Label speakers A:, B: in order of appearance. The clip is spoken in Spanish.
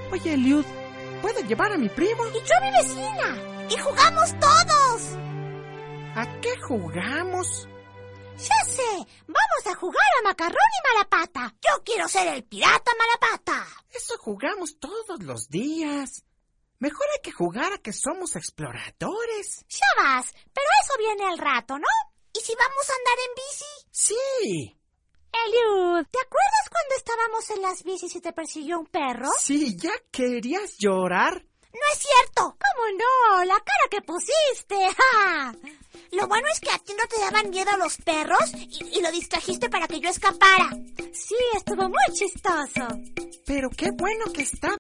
A: Oye, Eliud, ¿puedo llevar a mi primo?
B: Y yo a mi vecina. Y jugamos todos.
A: ¿A qué jugamos?
B: Ya sé, vamos a jugar a Macarrón y Malapata. Yo quiero ser el pirata Malapata.
A: Eso jugamos todos los días. Mejor hay que jugar a que somos exploradores.
B: Ya vas, pero eso viene al rato, ¿no? ¿Y si vamos a andar en bici?
A: Sí.
B: Eliud, ¿te acuerdas cuando estábamos en las bicis y te persiguió un perro?
A: Sí, ¿ya querías llorar?
B: No es cierto. ¿Cómo no? La cara que pusiste. ¡Ja! Lo bueno es que a ti no te daban miedo los perros y lo distrajiste para que yo escapara. Sí, estuvo muy chistoso.
A: Pero qué bueno que está